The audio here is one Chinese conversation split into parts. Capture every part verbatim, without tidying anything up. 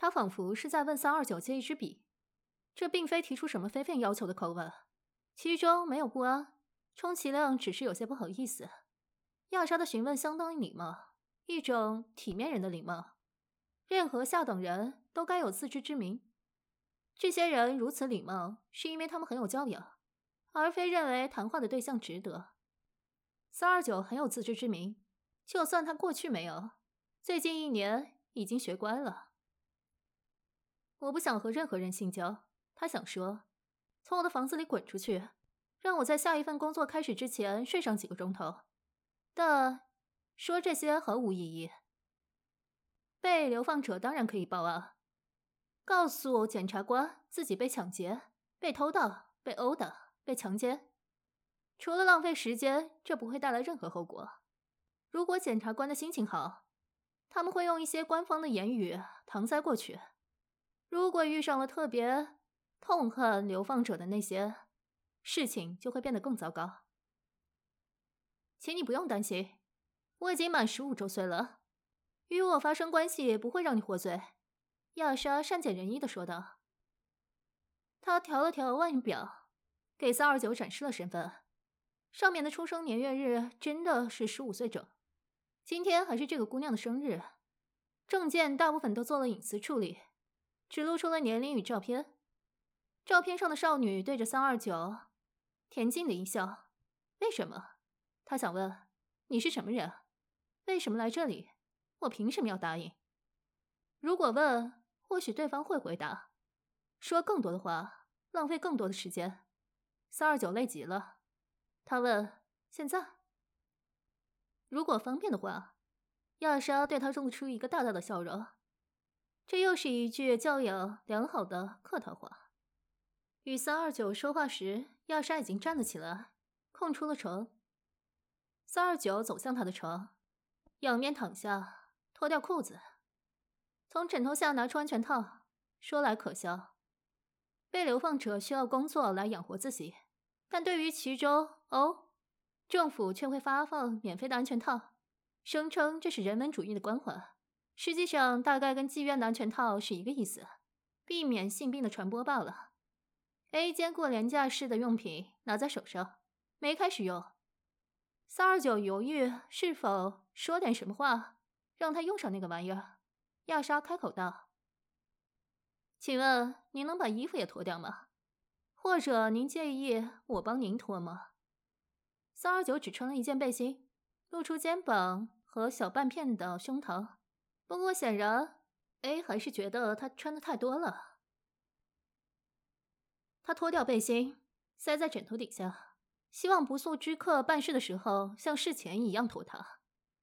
他仿佛是在问三二九借一支笔，这并非提出什么非分要求的口吻，其中没有不安，充其量只是有些不好意思。亚莎的询问相当于礼貌，一种体面人的礼貌。任何下等人都该有自知之明。这些人如此礼貌，是因为他们很有教养，而非认为谈话的对象值得。三二九很有自知之明，就算他过去没有，最近一年已经学乖了。我不想和任何人性交，他想说，从我的房子里滚出去，让我在下一份工作开始之前睡上几个钟头。但说这些毫无意义。被流放者当然可以报案，告诉检察官自己被抢劫、被偷盗、被殴打、被强奸。除了浪费时间，这不会带来任何后果。如果检察官的心情好，他们会用一些官方的言语搪塞过去。如果遇上了特别痛恨流放者的那些，事情就会变得更糟糕。请你不用担心，我已经满十五周岁了，与我发生关系不会让你获罪。亚莎善解人意地说道。他调了调腕表，给三二九展示了身份，上面的出生年月日真的是十五岁整。今天还是这个姑娘的生日，证件大部分都做了隐私处理，只露出了年龄与照片。照片上的少女对着三二九恬静的一笑。为什么？他想问，你是什么人？为什么来这里？我凭什么要答应？如果问，或许对方会回答，说更多的话，浪费更多的时间。三二九累极了，他问，现在？如果方便的话。亚莎对他露出一个大大的笑容。这又是一句教养良好的客套话。与三二九说话时，亚莎已经站了起来，空出了床。三二九走向他的床，仰面躺下，脱掉裤子，从枕头下拿出安全套。说来可笑，被流放者需要工作来养活自己，但对于其中哦，政府却会发放免费的安全套，声称这是人文主义的关怀。实际上大概跟妓院的安全套是一个意思，避免性病的传播罢了。A 兼顾廉价式的用品拿在手上，没开始用。三二九犹豫是否说点什么话让他用上那个玩意儿。亚莎开口道，请问您能把衣服也脱掉吗？或者您介意我帮您脱吗？三二九只穿了一件背心，露出肩膀和小半片的胸膛，不过显然 A 还是觉得他穿的太多了。他脱掉背心，塞在枕头底下，希望不速之客办事的时候像事前一样脱它。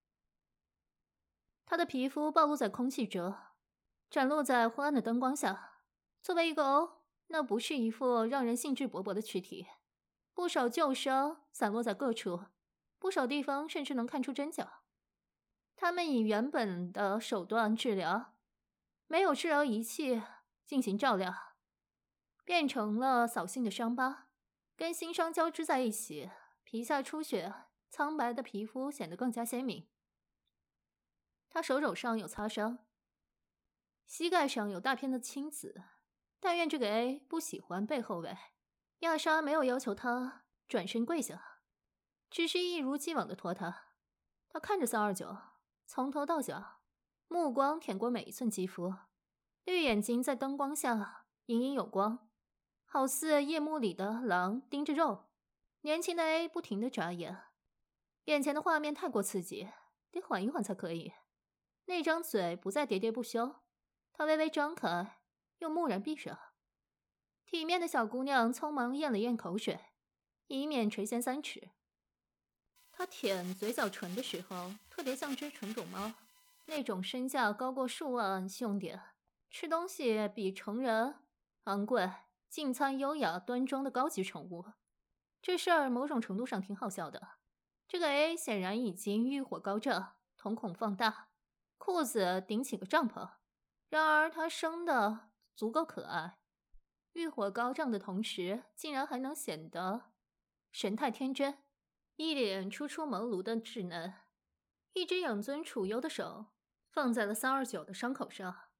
他的皮肤暴露在空气中，展露在昏暗的灯光下。作为一个 O， 那不是一副让人兴致勃勃的躯体。不少旧伤散落在各处，不少地方甚至能看出针脚。他们以原本的手段治疗，没有治疗仪器进行照料，变成了扫兴的伤疤，跟新伤交织在一起，皮下出血，苍白的皮肤显得更加鲜明。他手肘上有擦伤，膝盖上有大片的青紫，但愿这个 A 不喜欢背后围。亚莎没有要求他转身跪下，只是一如既往地拖他。他看着三二九，从头到脚，目光舔过每一寸肌肤，绿眼睛在灯光下隐隐有光，好似夜幕里的狼盯着肉。年轻的 A 不停地眨眼，眼前的画面太过刺激，得缓一缓才可以。那张嘴不再喋喋不休，他微微张开，又蓦然闭上。体面的小姑娘匆忙咽了咽口水，以免垂涎三尺。她舔嘴角唇的时候，特别像只纯种猫，那种身价高过数万信用点，吃东西比成人昂贵，进餐优雅端庄的高级宠物。这事儿某种程度上挺好笑的。这个 A 显然已经欲火高涨，瞳孔放大，裤子顶起个帐篷。然而他生得足够可爱，欲火高涨的同时，竟然还能显得神态天真，一脸初出茅庐的稚嫩。一只养尊处优的手放在了三二九的伤口上，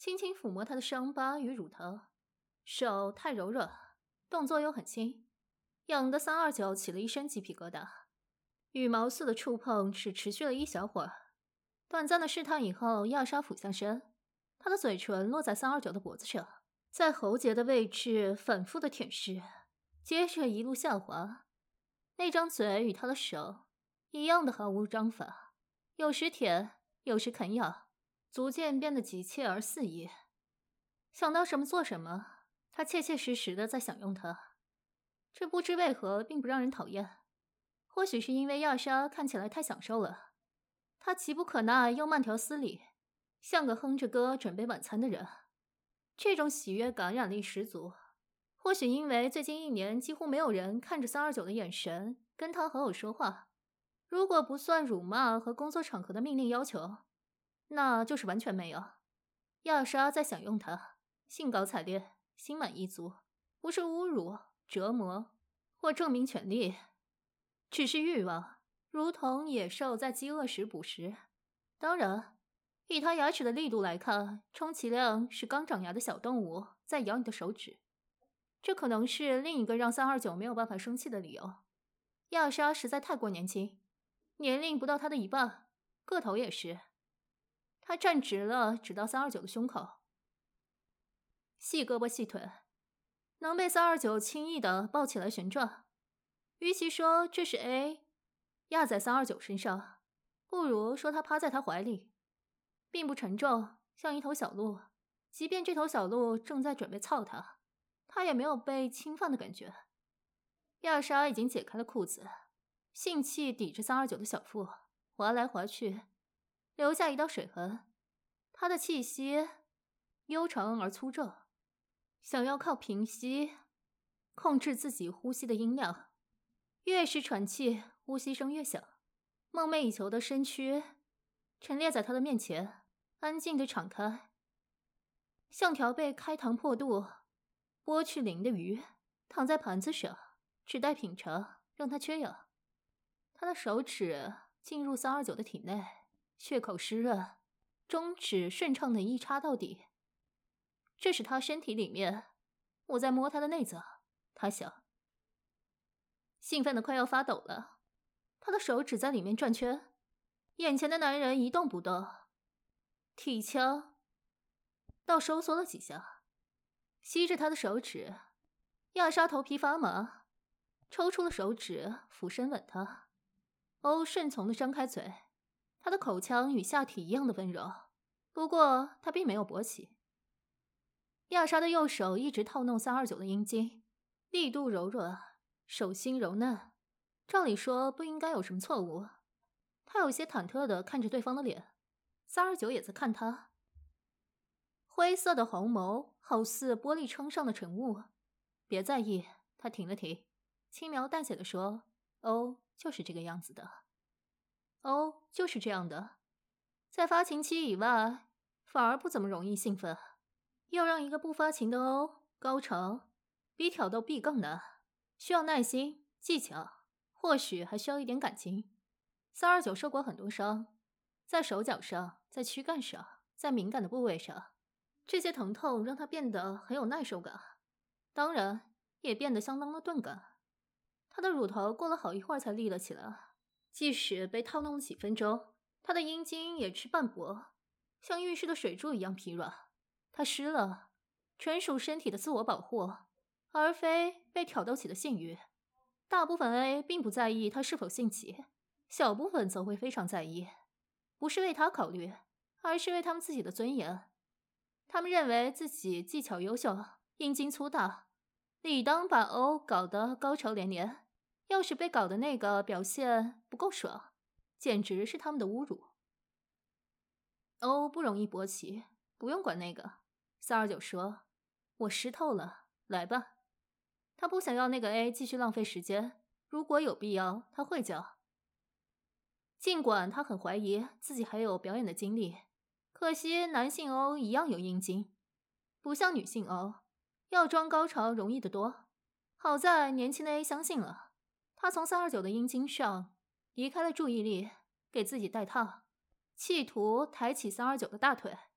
轻轻抚摸他的伤疤与乳头，手太柔软，动作又很轻，痒得三二九起了一身鸡皮疙瘩。羽毛似的触碰只持续了一小会儿，短暂的试探以后，亚莎俯下身，她的嘴唇落在三二九的脖子上，在喉结的位置反复的舔舐，接着一路下滑。那张嘴与他的手一样的毫无章法，有时舔，有时啃咬，逐渐变得急切而肆意。想到什么做什么，他切切实实的在享用它。这不知为何并不让人讨厌，或许是因为亚莎看起来太享受了，她急不可耐又慢条斯理，像个哼着歌准备晚餐的人。这种喜悦感染力十足，或许因为最近一年几乎没有人看着三二九的眼神跟他好好说话，如果不算辱骂和工作场合的命令要求，那就是完全没有。亚莎在享用它，兴高采烈，心满意足，不是侮辱、折磨或证明权利，只是欲望，如同野兽在饥饿时捕食。当然，以他牙齿的力度来看，充其量是刚长牙的小动物在咬你的手指。这可能是另一个让三二九没有办法生气的理由。亚莎实在太过年轻，年龄不到他的一半，个头也是。他站直了，指到三二九的胸口，细胳膊细腿，能被三二九轻易地抱起来旋转。与其说这是 A 压在三二九身上，不如说他趴在他怀里，并不沉重，像一头小鹿。即便这头小鹿正在准备操他，他也没有被侵犯的感觉。亚莎已经解开了裤子，性气抵着三二九的小腹，滑来滑去，留下一道水痕。他的气息悠长而粗重，想要靠平息控制自己呼吸的音量，越是喘气，呼吸声越响。梦寐以求的身躯陈列在他的面前，安静地敞开，像条被开膛破肚剥去鳞的鱼，躺在盘子上，只待品尝，让他缺氧。他的手指进入三二九的体内，血口湿润，中指顺畅地一插到底。这是他身体里面，我在摸他的内脏，他想。兴奋得快要发抖了，他的手指在里面转圈，眼前的男人一动不动，体腔倒收缩了几下，吸着他的手指。亚莎头皮发麻，抽出了手指，俯身吻他。欧顺从地张开嘴，他的口腔与下体一样的温柔，不过他并没有勃起。亚莎的右手一直套弄三二九的阴茎，力度柔软，手心柔嫩，照理说不应该有什么错误。他有些忐忑地看着对方的脸，三二九也在看他。灰色的红眸好似玻璃窗上的晨雾。别在意，他停了停，轻描淡写地说：哦，就是这个样子的。哦，就是这样的。在发情期以外，反而不怎么容易兴奋。要让一个不发情的欧高潮，比挑逗 B 更难，需要耐心、技巧，或许还需要一点感情。三二九受过很多伤，在手脚上，在躯干上，在敏感的部位上，这些疼痛让他变得很有耐受感，当然也变得相当的钝感。他的乳头过了好一会儿才立了起来，即使被套弄了几分钟，他的阴茎也是半薄，像浴室的水柱一样疲软。他湿了，纯属身体的自我保护，而非被挑逗起的性欲。大部分 A 并不在意他是否性起，小部分则会非常在意，不是为他考虑，而是为他们自己的尊严。他们认为自己技巧优秀，阴茎粗大，理当把 O 搞得高潮连连。要是被搞的那个表现不够爽，简直是他们的侮辱。O 不容易勃起，不用管那个。三二九说：我湿透了，来吧。他不想要那个 A 继续浪费时间，如果有必要，他会叫。尽管他很怀疑自己还有表演的精力，可惜男性 O 一样有阴茎，不像女性 O， 要装高潮容易得多。好在年轻的 A 相信了，他从三二九的阴茎上移开了注意力，给自己戴套，企图抬起三二九的大腿。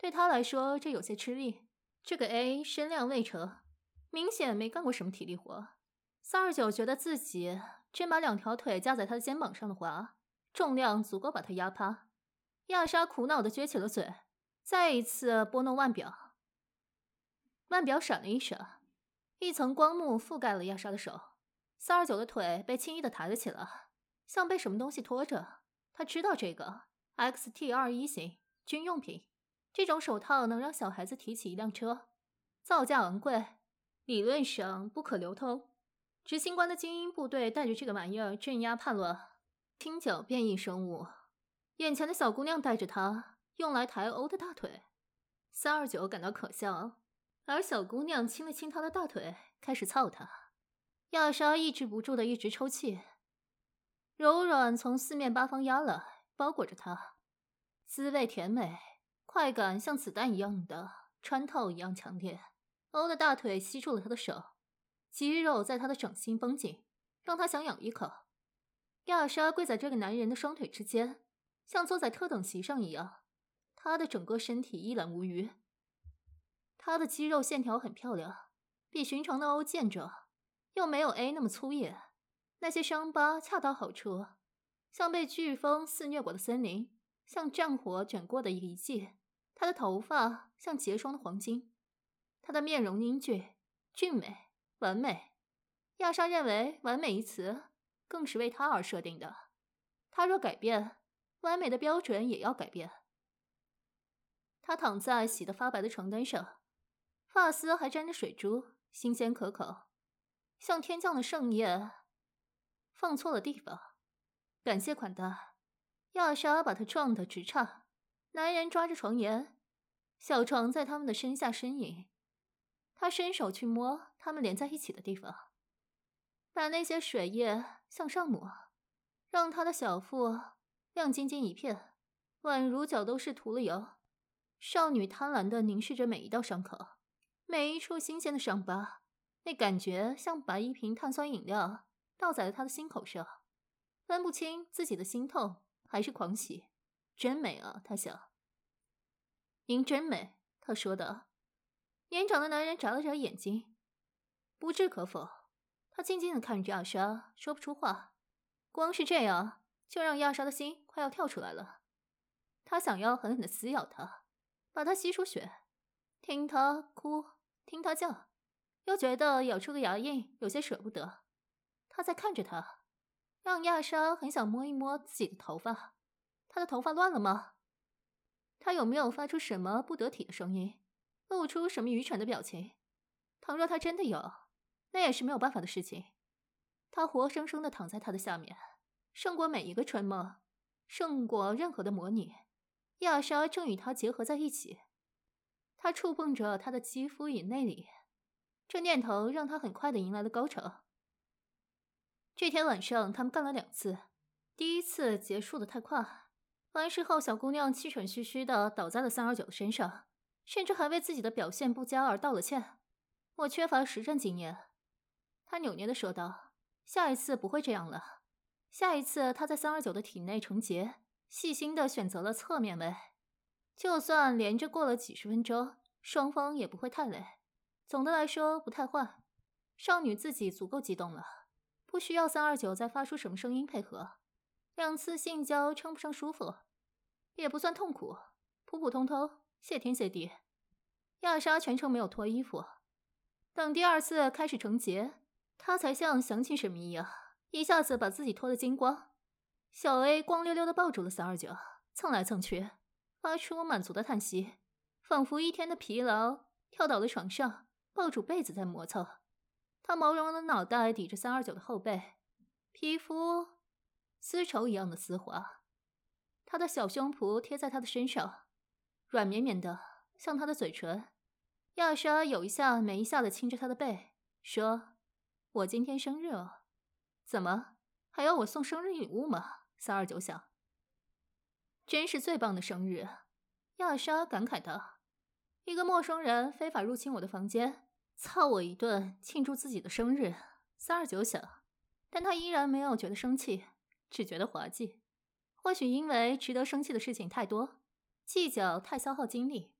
对他来说这有些吃力。这个 A 身量未成，明显没干过什么体力活。三二九觉得自己真把两条腿架在他的肩膀上的话，重量足够把他压趴。亚莎苦恼地撅起了嘴，再一次拨弄腕表。腕表闪了一闪，一层光幕覆盖了亚莎的手。三二九的腿被轻易地抬了起来，像被什么东西拖着。他知道这个 X T 二十一 型军用品，这种手套能让小孩子提起一辆车，造价昂贵，理论上不可流通。执行官的精英部队带着这个玩意儿镇压叛乱，清剿变异生物。眼前的小姑娘带着它，用来抬欧的大腿。三二九感到可笑，而小姑娘亲了亲他的大腿，开始操他。亚莎抑制不住的一直抽泣，柔软从四面八方压来，包裹着他，滋味甜美，快感像子弹一样的穿透一样强烈。欧的大腿吸住了他的手，肌肉在他的掌心绷紧，让他想咬一口。亚莎跪在这个男人的双腿之间，像坐在特等席上一样，他的整个身体一览无余。他的肌肉线条很漂亮，比寻常的欧健壮，又没有 A 那么粗野。那些伤疤恰到好处，像被飓风肆虐过的森林，像战火卷过的遗迹。他的头发像结霜的黄金，他的面容英俊、俊美、完美。亚莎认为完美一词更是为他而设定的，他若改变，完美的标准也要改变。他躺在洗得发白的床单上，发丝还沾着水珠，新鲜可口，像天降的盛宴。放错了地方，感谢款待。亚莎把他撞得直颤，男人抓着床沿，小床在他们的身下呻吟。他伸手去摸他们连在一起的地方，把那些水液向上抹，让他的小腹亮晶晶一片，宛如脚都是涂了油。少女贪婪地凝视着每一道伤口，每一处新鲜的伤疤，那感觉像把一瓶碳酸饮料倒在了他的心口上，分不清自己的心痛还是狂喜。真美啊，他想。您真美，他说道。年长的男人眨了眨眼睛，不置可否。他静静地看着亚莎，说不出话。光是这样，就让亚莎的心快要跳出来了。他想要狠狠地撕咬她，把她吸出血，听她哭，听她叫，又觉得咬出个牙印有些舍不得。他在看着她，让亚莎很想摸一摸自己的头发。她的头发乱了吗？她有没有发出什么不得体的声音，露出什么愚蠢的表情？倘若她真的有，那也是没有办法的事情。她活生生地躺在他的下面，胜过每一个春梦，胜过任何的模拟。亚莎正与他结合在一起，他触碰着他的肌肤与内里，这念头让他很快地迎来了高潮。这天晚上他们干了两次，第一次结束得太快，完事后小姑娘气喘吁吁地倒在了三二九的身上，甚至还为自己的表现不佳而道了歉。我缺乏实战经验，她扭捏地说道，下一次不会这样了。下一次她在三二九的体内成结，细心地选择了侧面位，就算连着过了几十分钟，双方也不会太累。总的来说不太坏，少女自己足够激动了，不需要三二九再发出什么声音配合。两次性交称不上舒服，也不算痛苦，普普通通，谢天谢地。亚莎全程没有脱衣服，等第二次开始成结，她才像想起什么一样，一下子把自己脱得精光。小 A 光溜溜地抱住了三二九，蹭来蹭去，发出满足的叹息，仿佛一天的疲劳，跳到了床上，抱住被子在磨蹭。他毛茸茸的脑袋抵着三二九的后背，皮肤丝绸一样的丝滑，他的小胸脯贴在他的身上，软绵绵的像他的嘴唇。亚莎有一下没一下的亲着他的背，说，我今天生日哦。怎么，还要我送生日礼物吗？三二九想。真是最棒的生日，亚莎感慨道。一个陌生人非法入侵我的房间，操我一顿庆祝自己的生日，三二九想。但他依然没有觉得生气，只觉得滑稽。或许因为值得生气的事情太多，计较太消耗精力，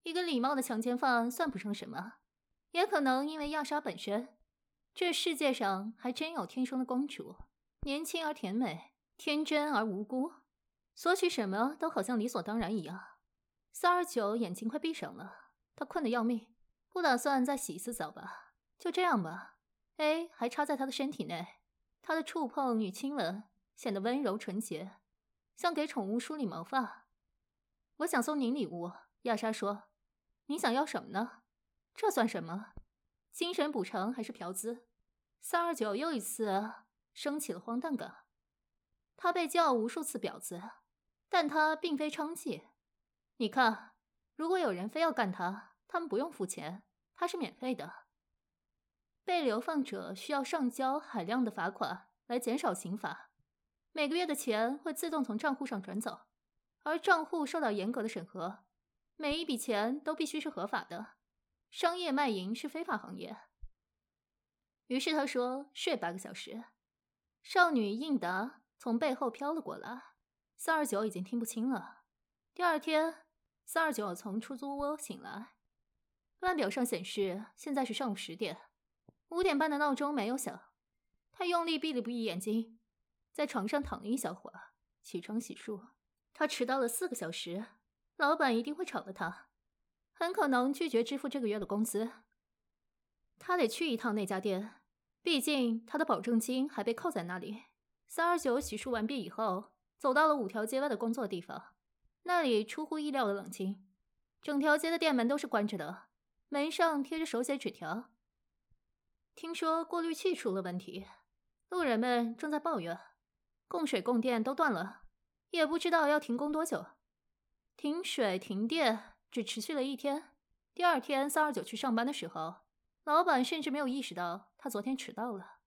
一个礼貌的强奸犯算不上什么，也可能因为亚莎本身，这世界上还真有天生的公主，年轻而甜美，天真而无辜，索取什么都好像理所当然一样。三二九眼睛快闭上了，他困得要命，不打算再洗一次澡吧？就这样吧。A 还插在他的身体内，他的触碰与亲吻显得温柔纯洁，像给宠物梳理毛发。我想送您礼物，亚莎说。你想要什么呢？这算什么？精神补偿还是嫖资？三二九又一次升起了荒诞感。他被叫无数次婊子，但他并非娼妓。你看，如果有人非要干他，他们不用付钱，他是免费的。被流放者需要上交海量的罚款来减少刑罚，每个月的钱会自动从账户上转走，而账户受到严格的审核，每一笔钱都必须是合法的。商业卖淫是非法行业。于是他说睡八个小时。少女应答从背后飘了过来，三二九已经听不清了。第二天，三二九从出租屋醒来，腕表上显示现在是上午十点，五点半的闹钟没有响。他用力闭了闭眼睛，在床上躺了一小会儿，起床洗漱。他迟到了四个小时，老板一定会炒了他，很可能拒绝支付这个月的工资。他得去一趟那家店，毕竟他的保证金还被扣在那里。三二九洗漱完毕以后，走到了五条街外的工作地方，那里出乎意料的冷清，整条街的店门都是关着的，门上贴着手写纸条。听说过滤器出了问题，路人们正在抱怨，供水供电都断了，也不知道要停工多久。停水停电只持续了一天，第二天三二九去上班的时候，老板甚至没有意识到他昨天迟到了。